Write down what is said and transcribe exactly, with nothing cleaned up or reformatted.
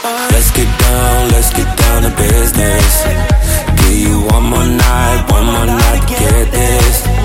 Let's get down, let's get down to business. Give you one more night, one more night to get this.